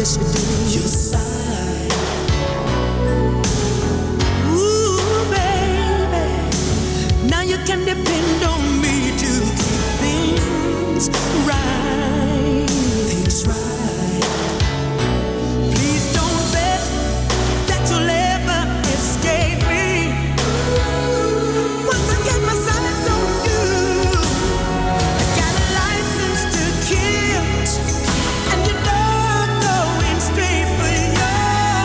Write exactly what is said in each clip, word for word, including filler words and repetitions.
yes you do. You sigh. Ooh, baby, now you can depend on me to keep things right. Things right. Please don't bet that you'll ever escape me. Once I get my sights on you, I got a license to kill, and you know I'm going straight for your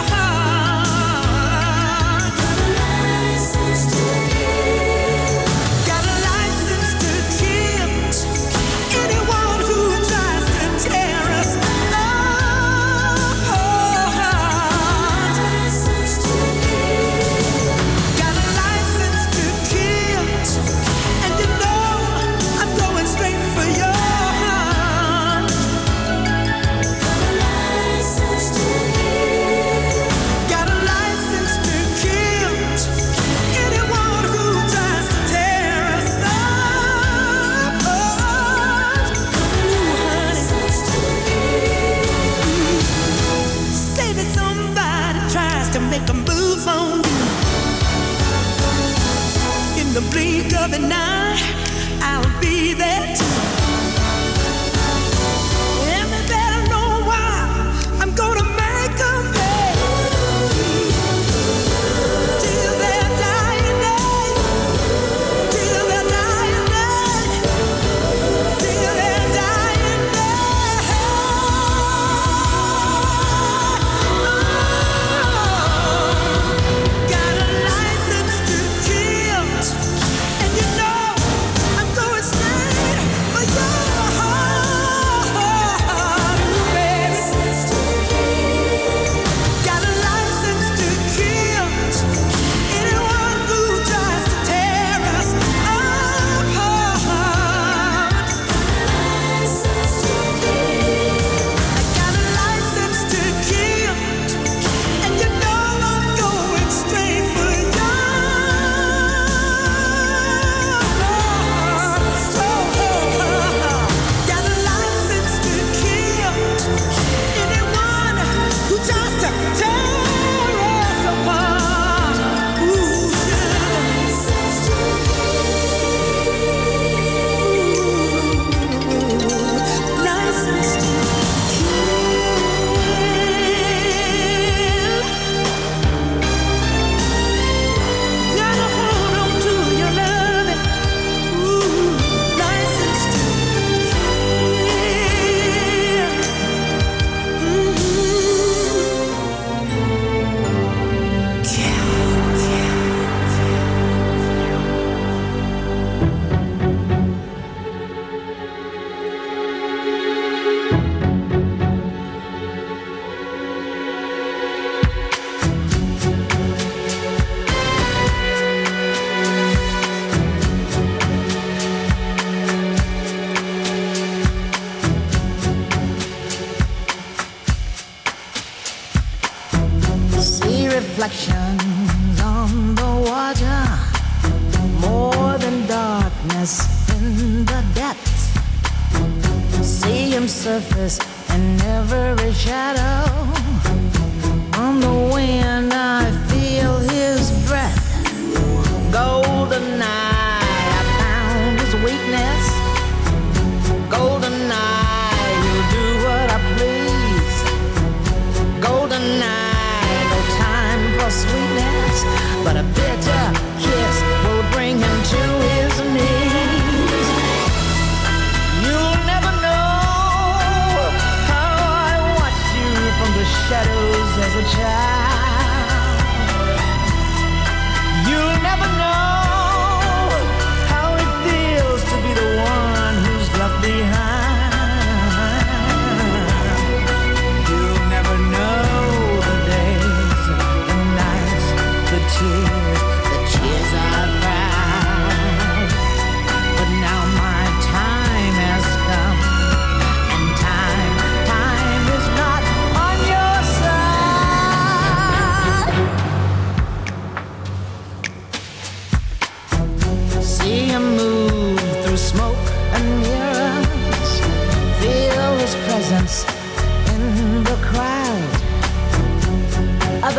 heart. Got a license to kill. Got a license to kill anyone who tries to tear us apart. License to kill. Got a license to kill, and you know I'm going straight for your heart. Got a license to kill. Got a license to kill anyone who tries to tear us apart. Ooh, honey. Say that somebody tries to make a move on you. In the blink of an eye, I'll be there too. And they better know why I'm gonna make 'em pay. Till their dying day. Till their dying day. Till their dying day. Got a license to kill, and you know I'm going straight for your heart, baby. Got a license to kill anyone who tries to tear us apart. I got a license to kill, and you know I'm going straight for your heart. Got a license to kill anyone who tries to tear us apart. Ooh, license to kill. License to gotta hold on to your loving. Ooh, license to see reflections on the water, more than darkness in the depths. See him surface in every shadow. On the wind I feel his breath. Golden eye, I found his weakness. Golden eye, he'll do what I please. Golden eye, no time for sweetness, but a bitter kiss will bring him to his knees. You'll never know how I watched you from the shadows as a child. You'll never know how it feels to be the one who's left behind. You'll never know the days, the nights, the tears, the tears I've cried. But now my time has come, and time, time is not on your side.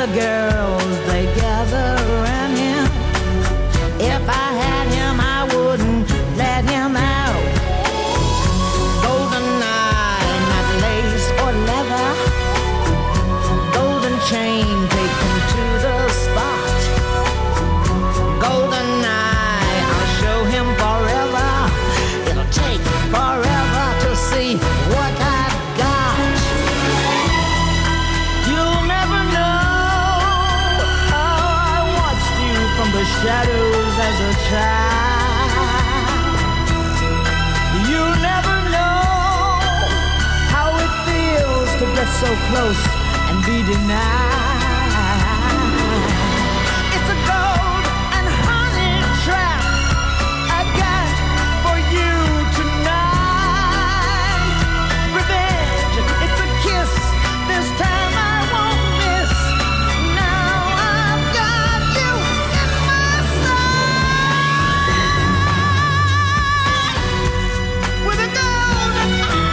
the girls, they gather around him. If I had him, I wouldn't let him out. Golden eye, not lace or leather. Golden chain, take him to the spot. Golden eye, I'll show him forever. It'll take forever to see what I've got. You'll never know how I watched you from the shadows as a child. You'll never know how it feels to get so close and be denied. It's a gold and honey trap I got for you tonight. Revenge, it's a kiss, this time I won't miss. Now I've got you in my sight. With a golden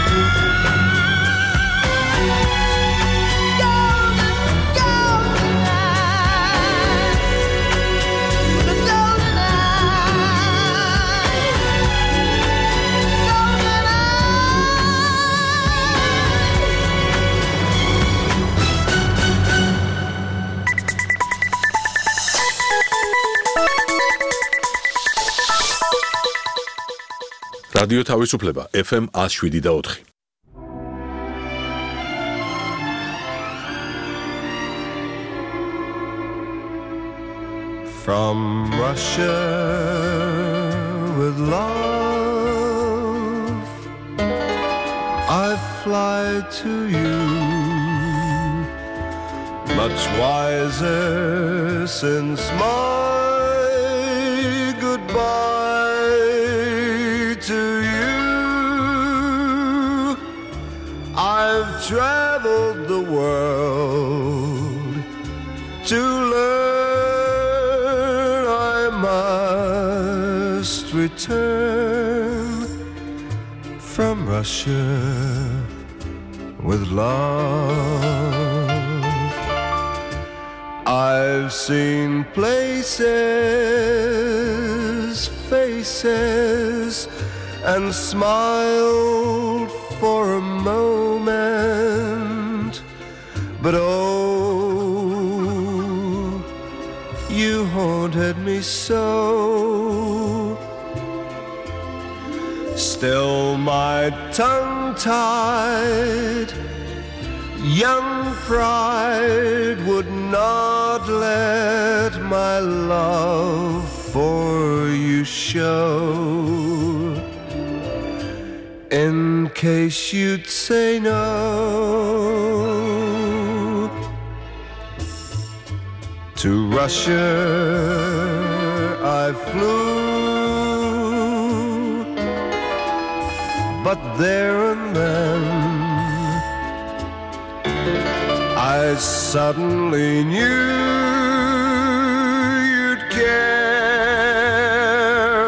რადიო თავისუფლება ეფ ემ one oh seven და four. From Russia with love I fly to you, much wiser since my goodbye to you. I've traveled the world to learn I must return from Russia with love. I've seen places, faces, and smiled for a moment, but oh, you haunted me so. Still my tongue-tied young pride would not let my love for you show, in case you'd say no. To Russia I flew, but there and then I suddenly knew you'd care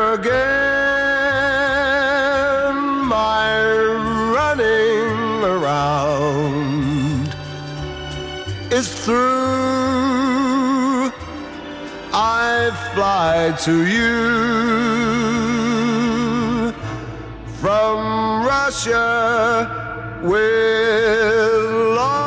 again. My running around is through. I fly to you from Russia with love.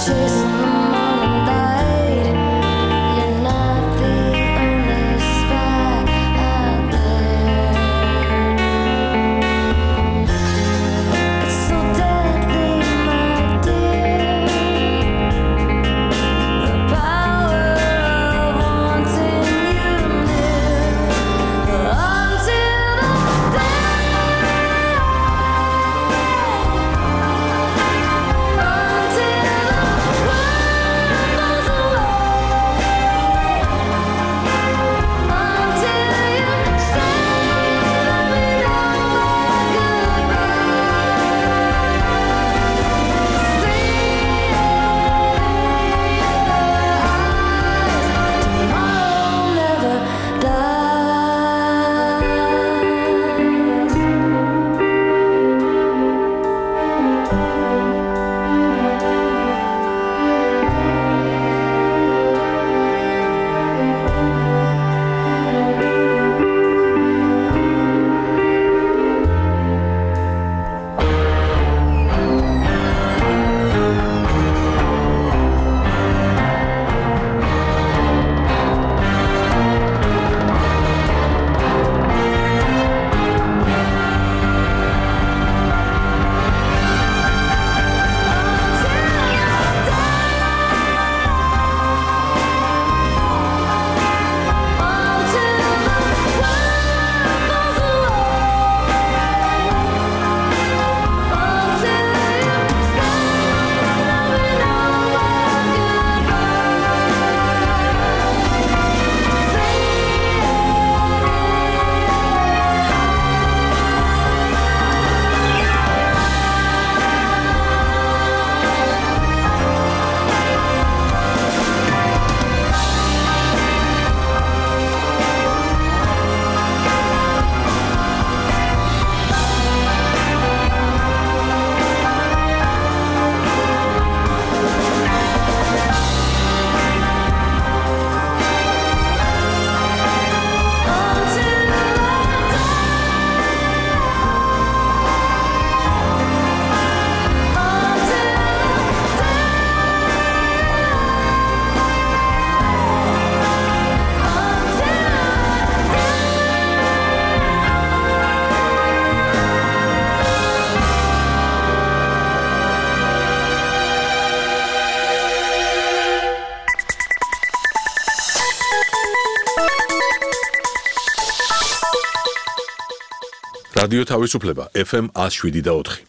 რადიო თავისუფლება ეფ ემ one oh seven და four.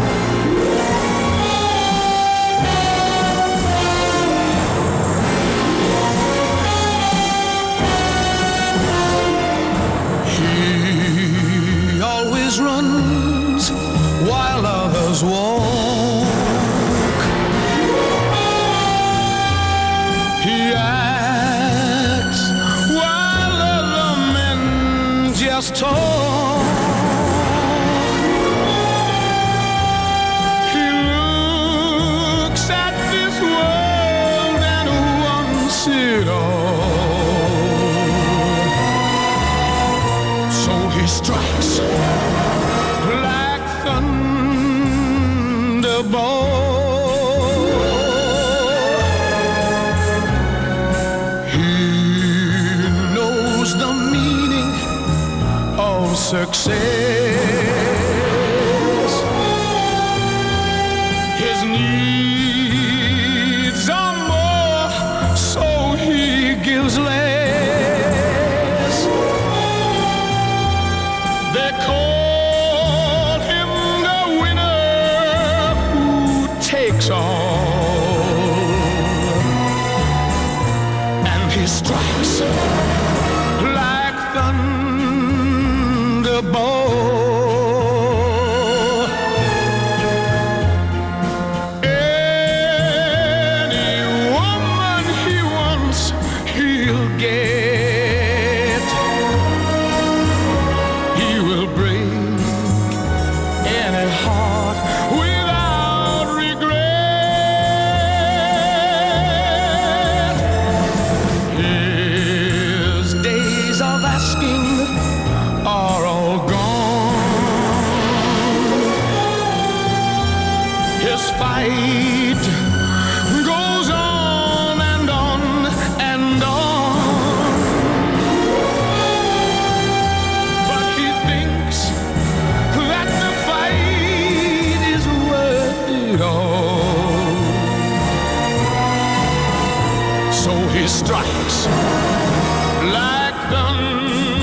He always runs while others walk. He acts while other men just talk. It all. So he strikes like thunderbolt. He knows the meaning of success. His needs are more, so he gives less. They call him the winner who takes all, and he strikes like thunderbolt. so he strikes like thunder.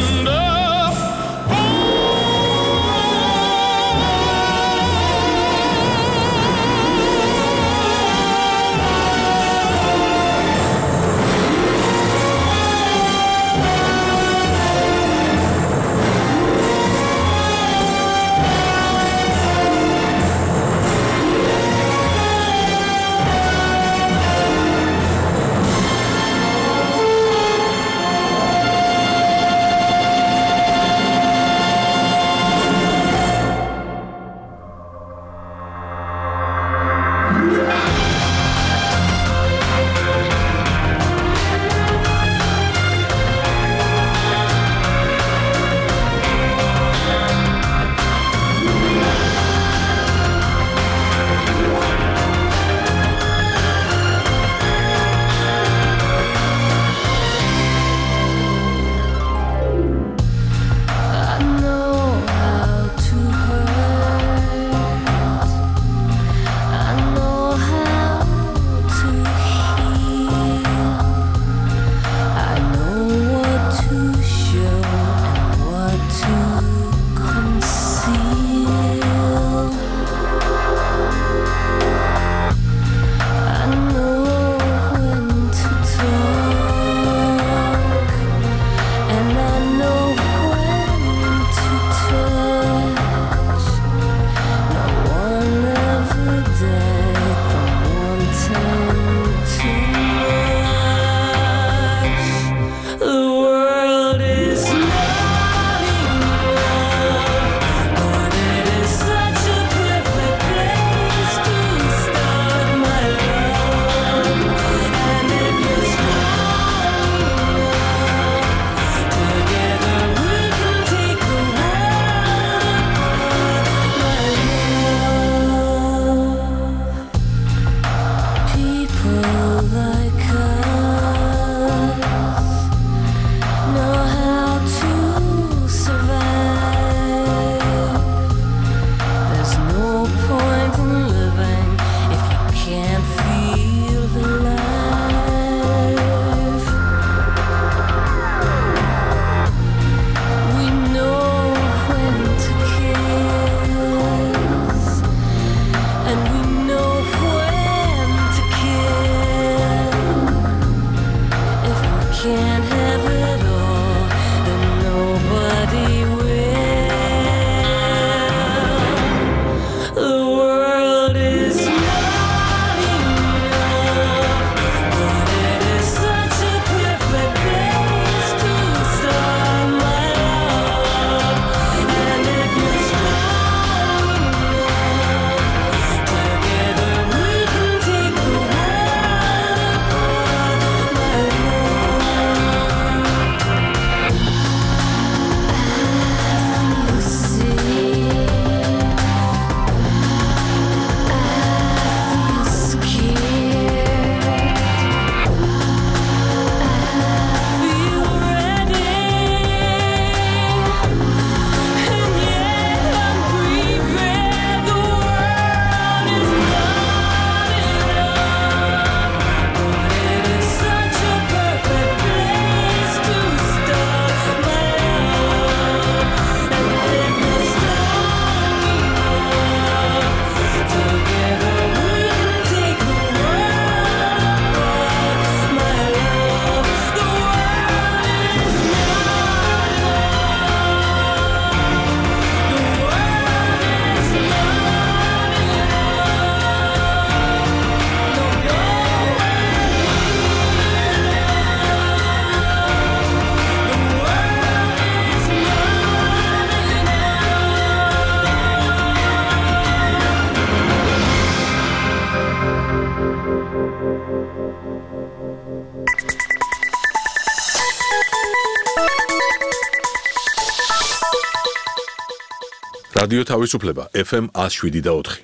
რადიო თავისუფლება ეფ ემ one oh seven და four.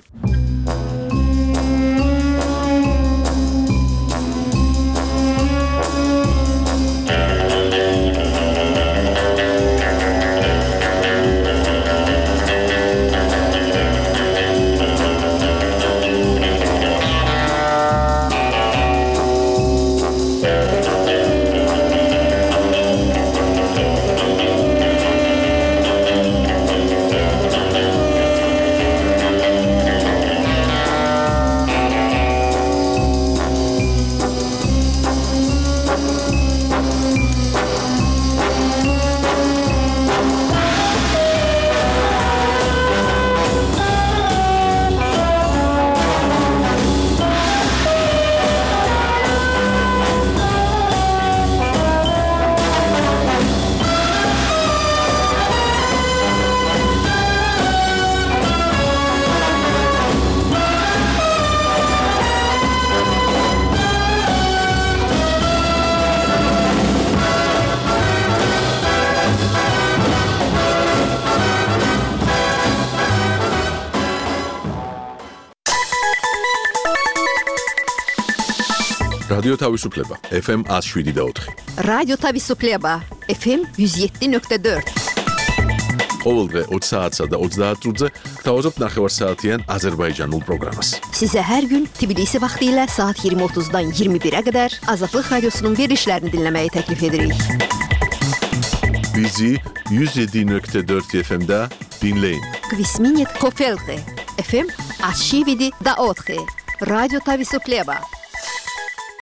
Yeah. რადიო თავისუფლება ეფ ემ one oh seven point four. რადიო თავისუფლება ეფ ემ one oh seven point four. ყოველდღე opt საათსა და ოცდაათ წუთზე გთავაზობთ ნახევარსაათიან აზერბაიჯანულ პროგრამას. Sizə hər gün Tbilisi vaxtı ilə saat iyirmi otuzdan iyirmi birə qədər Azadlıq Radiosunun verilişlərini dinləməyi təklif edirik. Bizi one oh seven point four efe em'də dinləyin. Kvisminit Kofelte efe em one oh seven point four. Radyo Tavisufleba.